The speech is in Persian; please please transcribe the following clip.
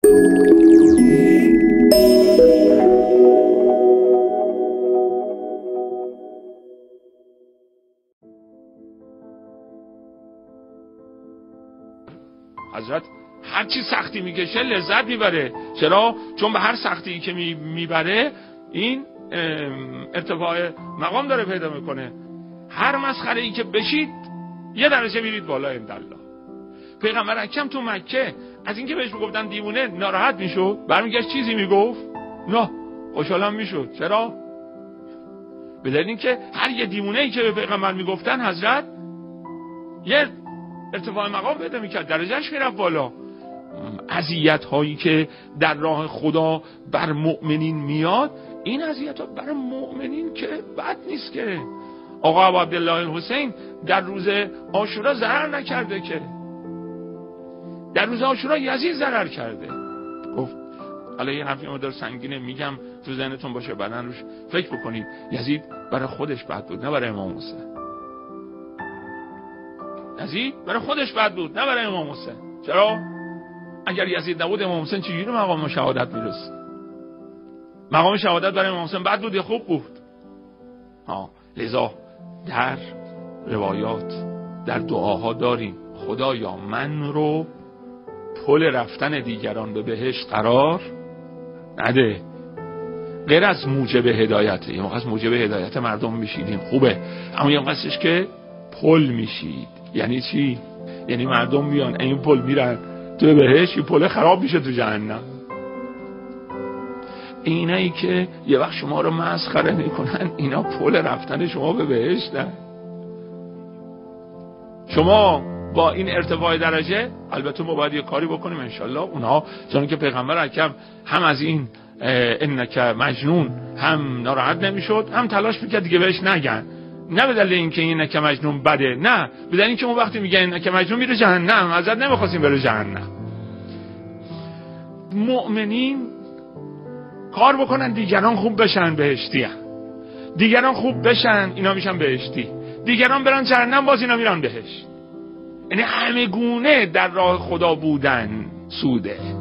حضرت هر چی سختی میکشه لذت میبره. چرا؟ چون به هر سختی که میبره این ارتفاع مقام داره پیدا میکنه. هر مسخره ای که بشید یه درجه میرید بالا اندالله. پیغمبر اکرم تو مکه از اینکه بهش میگفتن دیوونه ناراحت میشد، برمیگشت چیزی میگفت؟ نه، خوشحالم میشد. چرا؟ به دلیل اینکه هر یه دیوونه ای که به پیغمبر میگفتن حضرت یه ارتفاع مقام پیدا میکرد، درجهش میرفت بالا. اذیت هایی که در راه خدا بر مؤمنین میاد، این اذیت ها برای مؤمنین که بد نیست که. آقا ابو عبدالله الحسین در روز عاشورا ضرر نکرده که. در روز عاشورا یزید ضرر کرده. گفت حالا یه حرفی مقدار سنگینه میگم تو ذهنتون باشه، بعدن روش فکر بکنید. یزید برای خودش بد بود، نه برای امام حسین. یزید برای خودش بد بود، نه برای امام حسین. چرا؟ اگر یزید نبود امام حسین چجوری مقام شهادت میرسید؟ مقام شهادت برای امام حسین بد بود یا خوب بود؟ لذا در روایات در دعاها داریم خدایا من رو پل رفتن دیگران به بهشت قرار نده. غیر از موجب هدایت، یه موقع از موجب هدایت مردم میشیدیم خوبه، اما یه موقعش که پل میشید. یعنی چی؟ یعنی مردم میان این پل میرن تو بهشت، این پل خراب میشه تو جهنم. اینایی که یه وقت شما رو مسخره میکنن، اینا پل رفتن شما به بهشتن. شما با این ارتفاع درجه، البته ما باید یه کاری بکنیم انشالله اونها، چون که پیغمبر اکرم هم از این انک مجنون هم ناراحت نمیشد، هم تلاش میکرد دیگه بهش نگن. نه به دلیل اینکه این انک مجنون بده، نه به دلیل اینکه اون وقتی میگه انک مجنون میره جهنم، ازت نمیخواستیم بره جهنم. مؤمنین کار بکنن دیگران خوب بشن بهشتی هم. دیگران خوب بشن اینا میشن بهشتی، دیگران برن جهنم باز اینا میرن بهشت. یعنی همه گونه در راه خدا بودن سوده.